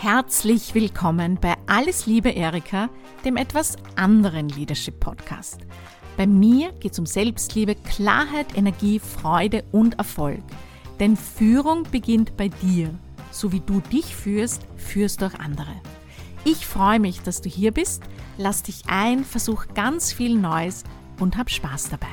Herzlich willkommen bei Alles Liebe Erika, dem etwas anderen Leadership-Podcast. Bei mir geht es um Selbstliebe, Klarheit, Energie, Freude und Erfolg. Denn Führung beginnt bei dir. So wie du dich führst, führst du auch andere. Ich freue mich, dass du hier bist. Lass dich ein, versuch ganz viel Neues und hab Spaß dabei.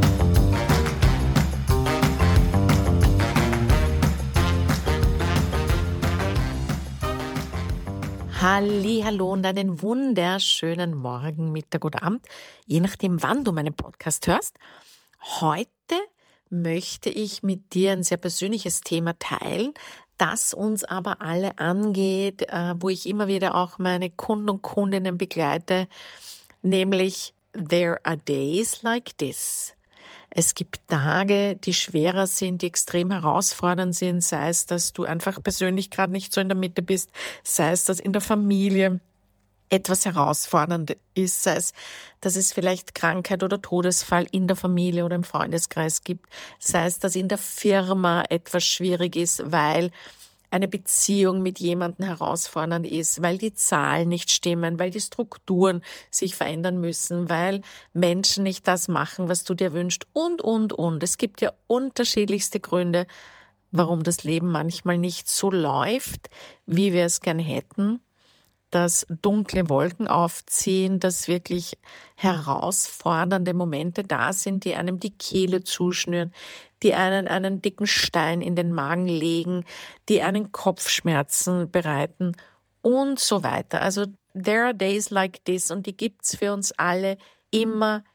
Hallihallo und einen wunderschönen Morgen, Mittag oder Abend, je nachdem, wann du meinen Podcast hörst. Heute möchte ich mit dir ein sehr persönliches Thema teilen, das uns aber alle angeht, wo ich immer wieder auch meine Kunden und Kundinnen begleite, nämlich There are days like this. Es gibt Tage, die schwerer sind, die extrem herausfordernd sind, sei es, dass du einfach persönlich gerade nicht so in der Mitte bist, sei es, dass in der Familie etwas herausfordernd ist, sei es, dass es vielleicht Krankheit oder Todesfall in der Familie oder im Freundeskreis gibt, sei es, dass in der Firma etwas schwierig ist, weil eine Beziehung mit jemandem herausfordernd ist, weil die Zahlen nicht stimmen, weil die Strukturen sich verändern müssen, weil Menschen nicht das machen, was du dir wünschst und. Es gibt ja unterschiedlichste Gründe, warum das Leben manchmal nicht so läuft, wie wir es gern hätten, dass dunkle Wolken aufziehen, dass wirklich herausfordernde Momente da sind, die einem die Kehle zuschnüren, die einen dicken Stein in den Magen legen, die einen Kopfschmerzen bereiten und so weiter. Also there are days like this und die gibt's für uns alle immer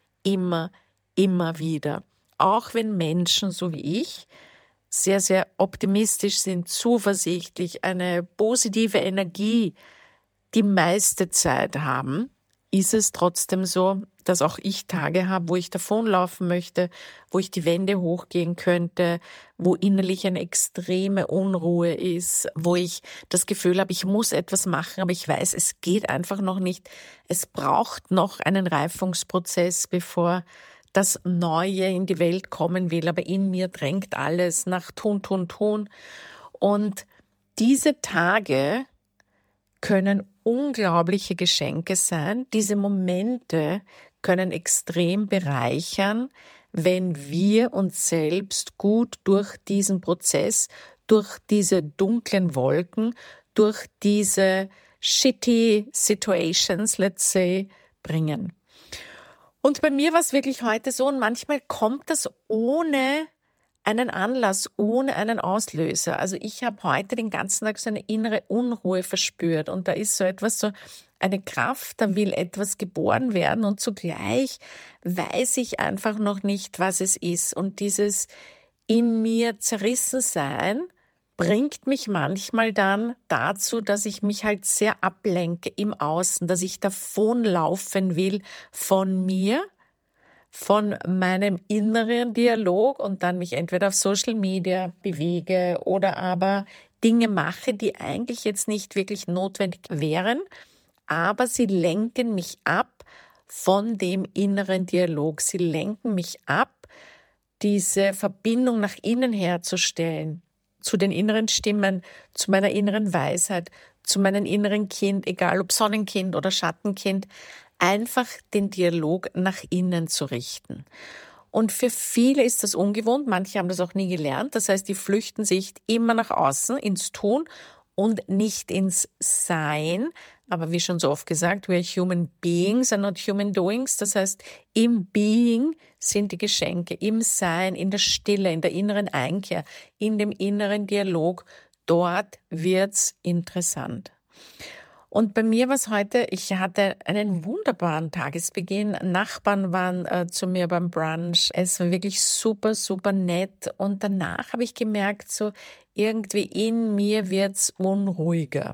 wieder. Auch wenn Menschen, so wie ich, sehr, sehr optimistisch sind, zuversichtlich, eine positive Energie die meiste Zeit haben, ist es trotzdem so, dass auch ich Tage habe, wo ich davonlaufen möchte, wo ich die Wände hochgehen könnte, wo innerlich eine extreme Unruhe ist, wo ich das Gefühl habe, ich muss etwas machen, aber ich weiß, es geht einfach noch nicht. Es braucht noch einen Reifungsprozess, bevor das Neue in die Welt kommen will, aber in mir drängt alles nach tun. Und diese Tage können unglaubliche Geschenke sein. Diese Momente können extrem bereichern, wenn wir uns selbst gut durch diesen Prozess, durch diese dunklen Wolken, durch diese shitty situations, let's say, bringen. Und bei mir war es wirklich heute so, und manchmal kommt das ohne einen Anlass, ohne einen Auslöser. Also ich habe heute den ganzen Tag so eine innere Unruhe verspürt und da ist so etwas, so eine Kraft, da will etwas geboren werden und zugleich weiß ich einfach noch nicht, was es ist. Und dieses in mir zerrissen sein bringt mich manchmal dann dazu, dass ich mich halt sehr ablenke im Außen, dass ich davonlaufen will von mir, von meinem inneren Dialog und dann mich entweder auf Social Media bewege oder aber Dinge mache, die eigentlich jetzt nicht wirklich notwendig wären, aber sie lenken mich ab von dem inneren Dialog. Sie lenken mich ab, diese Verbindung nach innen herzustellen, zu den inneren Stimmen, zu meiner inneren Weisheit, zu meinem inneren Kind, egal ob Sonnenkind oder Schattenkind, einfach den Dialog nach innen zu richten. Und für viele ist das ungewohnt, manche haben das auch nie gelernt. Das heißt, die flüchten sich immer nach außen ins Tun und nicht ins Sein. Aber wie schon so oft gesagt, we are human beings and not human doings. Das heißt, im Being sind die Geschenke, im Sein, in der Stille, in der inneren Einkehr, in dem inneren Dialog. Dort wird's interessant. Und bei mir war es heute, ich hatte einen wunderbaren Tagesbeginn. Nachbarn waren zu mir beim Brunch. Es war wirklich super nett. Und danach habe ich gemerkt, so irgendwie in mir wird's unruhiger.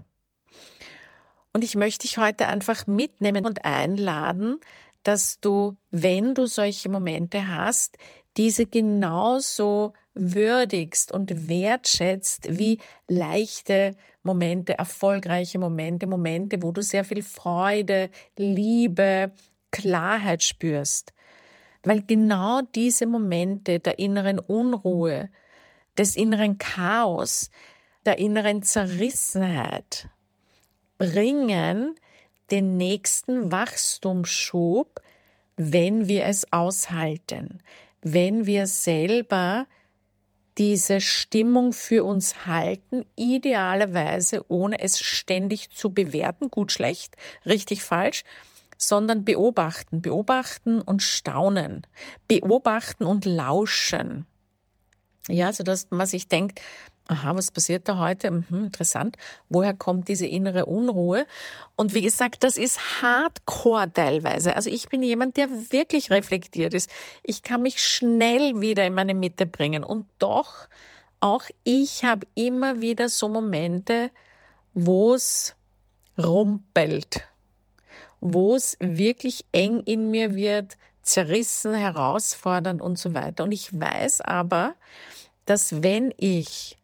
Und ich möchte dich heute einfach mitnehmen und einladen, dass du, wenn du solche Momente hast, diese genauso würdigst und wertschätzt wie leichte Momente, erfolgreiche Momente, wo du sehr viel Freude, Liebe, Klarheit spürst. Weil genau diese Momente der inneren Unruhe, des inneren Chaos, der inneren Zerrissenheit, bringen den nächsten Wachstumsschub, wenn wir es aushalten, wenn wir selber diese Stimmung für uns halten, idealerweise ohne es ständig zu bewerten, gut, schlecht, richtig, falsch, sondern beobachten und staunen, beobachten und lauschen. Ja, also das, was ich denke, aha, was passiert da heute? Interessant. Woher kommt diese innere Unruhe? Und wie gesagt, das ist hardcore teilweise. Also ich bin jemand, der wirklich reflektiert ist. Ich kann mich schnell wieder in meine Mitte bringen. Und doch, auch ich habe immer wieder so Momente, wo es rumpelt, wo es wirklich eng in mir wird, zerrissen, herausfordernd und so weiter. Und ich weiß aber, dass wenn ich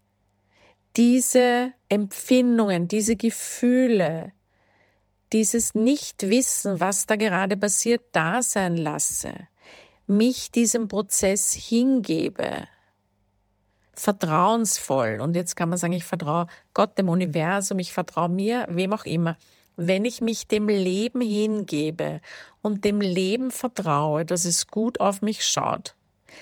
diese Empfindungen, diese Gefühle, dieses Nichtwissen, was da gerade passiert, da sein lasse, mich diesem Prozess hingebe, vertrauensvoll, und jetzt kann man sagen, ich vertraue Gott, dem Universum, ich vertraue mir, wem auch immer, wenn ich mich dem Leben hingebe und dem Leben vertraue, dass es gut auf mich schaut,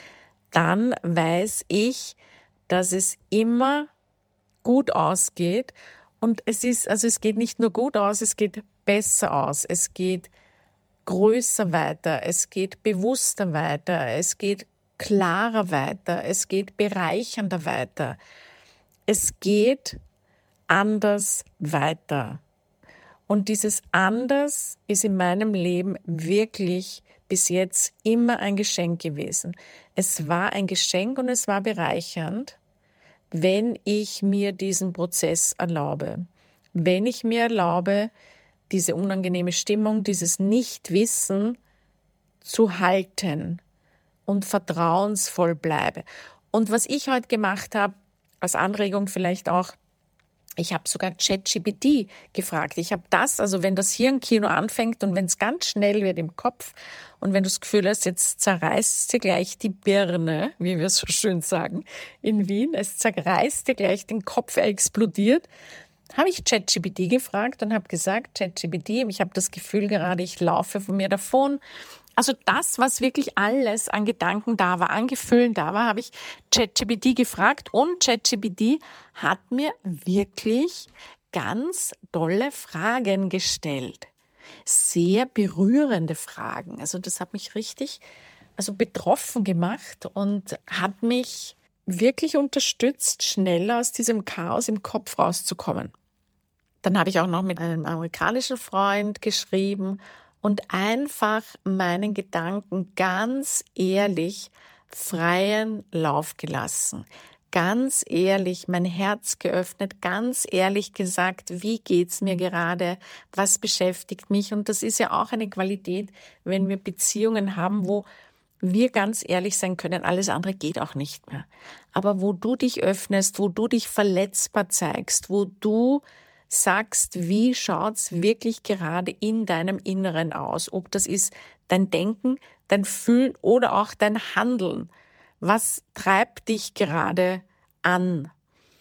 dann weiß ich, dass es immer gut ausgeht. Und es geht nicht nur gut aus, es geht besser aus, es geht größer weiter, es geht bewusster weiter, es geht klarer weiter, es geht bereichernder weiter, es geht anders weiter. Und dieses anders ist in meinem Leben wirklich bis jetzt immer ein Geschenk gewesen. Es war ein Geschenk und es war bereichernd, wenn ich mir diesen Prozess erlaube. Wenn ich mir erlaube, diese unangenehme Stimmung, dieses Nichtwissen zu halten und vertrauensvoll bleibe. Und was ich heute gemacht habe, als Anregung vielleicht auch, ich habe sogar ChatGPT gefragt. Ich habe also wenn das Hirnkino anfängt und wenn es ganz schnell wird im Kopf und wenn du das Gefühl hast, jetzt zerreißt dir gleich die Birne, wie wir so schön sagen in Wien, es zerreißt dir gleich den Kopf, er explodiert, habe ich ChatGPT gefragt und habe gesagt, ChatGPT, ich habe das Gefühl gerade, ich laufe von mir davon. Also das, was wirklich alles an Gedanken da war, an Gefühlen da war, habe ich ChatGPT gefragt und ChatGPT hat mir wirklich ganz tolle Fragen gestellt. Sehr berührende Fragen. Also das hat mich richtig betroffen gemacht und hat mich wirklich unterstützt, schneller aus diesem Chaos im Kopf rauszukommen. Dann habe ich auch noch mit einem amerikanischen Freund geschrieben und einfach meinen Gedanken ganz ehrlich freien Lauf gelassen. Ganz ehrlich mein Herz geöffnet, ganz ehrlich gesagt, wie geht's mir gerade, was beschäftigt mich? Und das ist ja auch eine Qualität, wenn wir Beziehungen haben, wo wir ganz ehrlich sein können, alles andere geht auch nicht mehr. Aber wo du dich öffnest, wo du dich verletzbar zeigst, wo du sagst, wie schaut's wirklich gerade in deinem Inneren aus? Ob das ist dein Denken, dein Fühlen oder auch dein Handeln. Was treibt dich gerade an?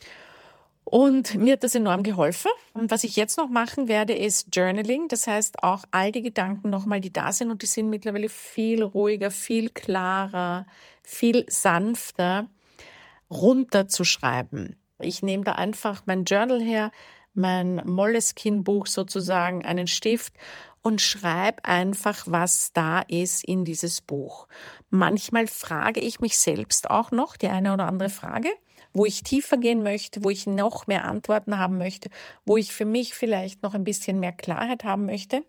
Und mir hat das enorm geholfen. Und was ich jetzt noch machen werde, ist Journaling. Das heißt, auch all die Gedanken nochmal, die da sind, und die sind mittlerweile viel ruhiger, viel klarer, viel sanfter, runterzuschreiben. Ich nehme da einfach mein Journal her, mein Moleskine-Buch sozusagen, einen Stift und schreibe einfach, was da ist in dieses Buch. Manchmal frage ich mich selbst auch noch die eine oder andere Frage, wo ich tiefer gehen möchte, wo ich noch mehr Antworten haben möchte, wo ich für mich vielleicht noch ein bisschen mehr Klarheit haben möchte.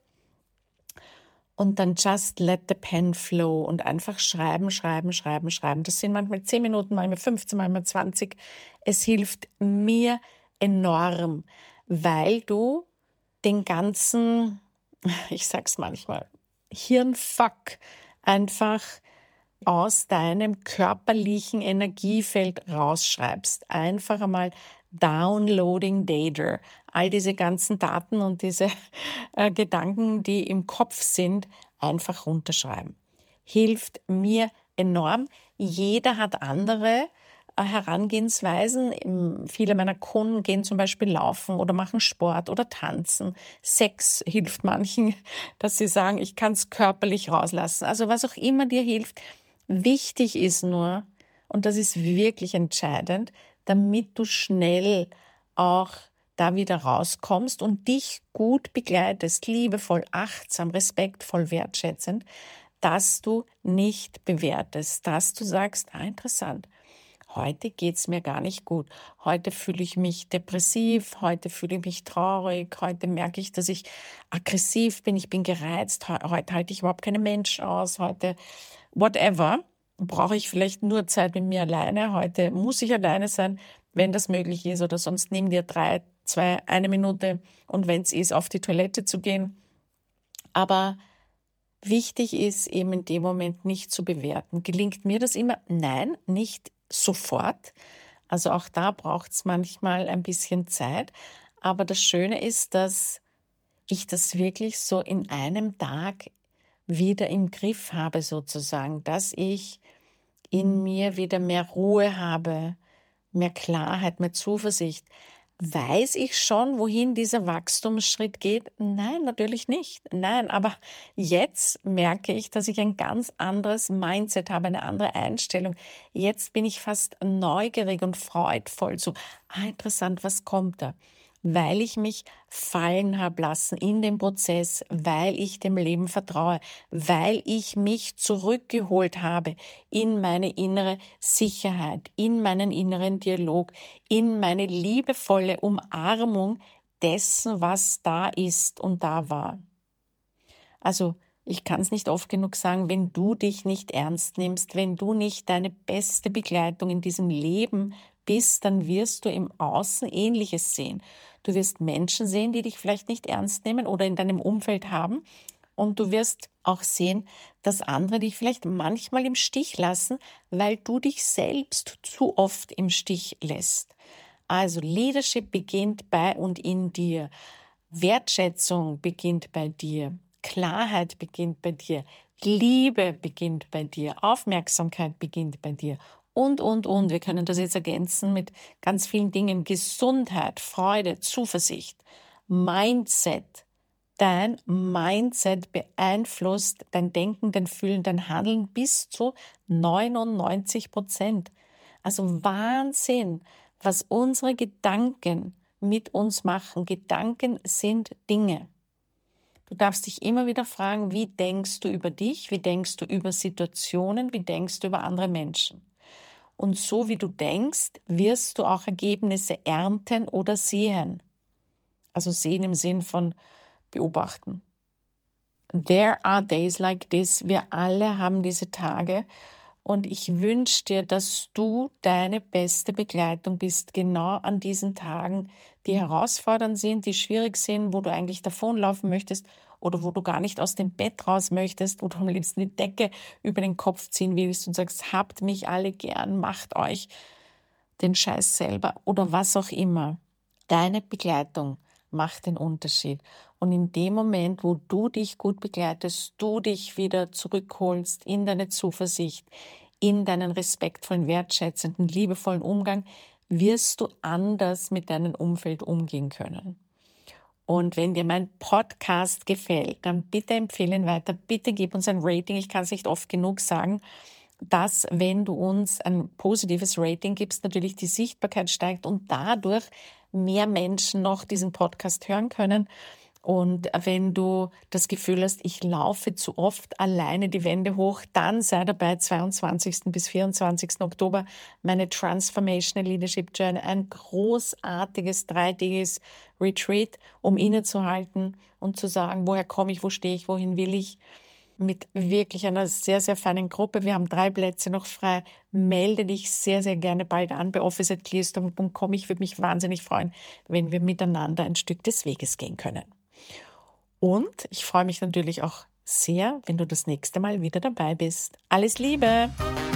Und dann just let the pen flow und einfach schreiben. Das sind manchmal 10 Minuten, manchmal 15, manchmal 20. Es hilft mir enorm, weil du den ganzen, ich sag's manchmal, Hirnfuck einfach aus deinem körperlichen Energiefeld rausschreibst. Einfach einmal Downloading Data. All diese ganzen Daten und diese Gedanken, die im Kopf sind, einfach runterschreiben. Hilft mir enorm. Jeder hat andere Herangehensweisen. Viele meiner Kunden gehen zum Beispiel laufen oder machen Sport oder tanzen. Sex hilft manchen, dass sie sagen, ich kann es körperlich rauslassen. Also was auch immer dir hilft. Wichtig ist nur, und das ist wirklich entscheidend, damit du schnell auch da wieder rauskommst und dich gut begleitest, liebevoll, achtsam, respektvoll, wertschätzend, dass du nicht bewertest, dass du sagst, interessant, heute geht's mir gar nicht gut, heute fühle ich mich depressiv, heute fühle ich mich traurig, heute merke ich, dass ich aggressiv bin, ich bin gereizt, heute halte ich überhaupt keine Menschen aus, heute whatever, brauche ich vielleicht nur Zeit mit mir alleine, heute muss ich alleine sein, wenn das möglich ist, oder sonst nimm dir 3, 2, 1 Minute und wenn es ist, auf die Toilette zu gehen. Aber wichtig ist eben in dem Moment nicht zu bewerten. Gelingt mir das immer? Nein, nicht sofort. Also auch da braucht es manchmal ein bisschen Zeit. Aber das Schöne ist, dass ich das wirklich so in einem Tag wieder im Griff habe sozusagen, dass ich in mir wieder mehr Ruhe habe, mehr Klarheit, mehr Zuversicht. Weiß ich schon, wohin dieser Wachstumsschritt geht? Nein, natürlich nicht. Nein, aber jetzt merke ich, dass ich ein ganz anderes Mindset habe, eine andere Einstellung. Jetzt bin ich fast neugierig und freudvoll. So, interessant, was kommt da? Weil ich mich fallen habe lassen in dem Prozess, weil ich dem Leben vertraue, weil ich mich zurückgeholt habe in meine innere Sicherheit, in meinen inneren Dialog, in meine liebevolle Umarmung dessen, was da ist und da war. Also ich kann es nicht oft genug sagen, wenn du dich nicht ernst nimmst, wenn du nicht deine beste Begleitung in diesem Leben bist, dann wirst du im Außen Ähnliches sehen. Du wirst Menschen sehen, die dich vielleicht nicht ernst nehmen oder in deinem Umfeld haben. Und du wirst auch sehen, dass andere dich vielleicht manchmal im Stich lassen, weil du dich selbst zu oft im Stich lässt. Also Leadership beginnt bei und in dir. Wertschätzung beginnt bei dir. Klarheit beginnt bei dir. Liebe beginnt bei dir. Aufmerksamkeit beginnt bei dir. Und. Wir können das jetzt ergänzen mit ganz vielen Dingen. Gesundheit, Freude, Zuversicht, Mindset. Dein Mindset beeinflusst dein Denken, dein Fühlen, dein Handeln bis zu 99%. Also Wahnsinn, was unsere Gedanken mit uns machen. Gedanken sind Dinge. Du darfst dich immer wieder fragen, wie denkst du über dich, wie denkst du über Situationen, wie denkst du über andere Menschen. Und so wie du denkst, wirst du auch Ergebnisse ernten oder sehen. Also sehen im Sinn von beobachten. There are days like this. Wir alle haben diese Tage. Und ich wünsche dir, dass du deine beste Begleitung bist, genau an diesen Tagen, die herausfordernd sind, die schwierig sind, wo du eigentlich davonlaufen möchtest oder wo du gar nicht aus dem Bett raus möchtest, wo du am liebsten die Decke über den Kopf ziehen willst und sagst, habt mich alle gern, macht euch den Scheiß selber oder was auch immer. Deine Begleitung macht den Unterschied. Und in dem Moment, wo du dich gut begleitest, du dich wieder zurückholst in deine Zuversicht, in deinen respektvollen, wertschätzenden, liebevollen Umgang, wirst du anders mit deinem Umfeld umgehen können. Und wenn dir mein Podcast gefällt, dann bitte empfehle ihn weiter, bitte gib uns ein Rating. Ich kann es nicht oft genug sagen, dass, wenn du uns ein positives Rating gibst, natürlich die Sichtbarkeit steigt und dadurch mehr Menschen noch diesen Podcast hören können. Und wenn du das Gefühl hast, ich laufe zu oft alleine die Wände hoch, dann sei dabei 22. bis 24. Oktober meine Transformational Leadership Journey, ein großartiges 3-tägiges Retreat, um innezuhalten und zu sagen, woher komme ich, wo stehe ich, wohin will ich, mit wirklich einer sehr, sehr feinen Gruppe. Wir haben 3 Plätze noch frei. Melde dich sehr, sehr gerne bald an bei office@clearstorm.com. Ich würde mich wahnsinnig freuen, wenn wir miteinander ein Stück des Weges gehen können. Und ich freue mich natürlich auch sehr, wenn du das nächste Mal wieder dabei bist. Alles Liebe!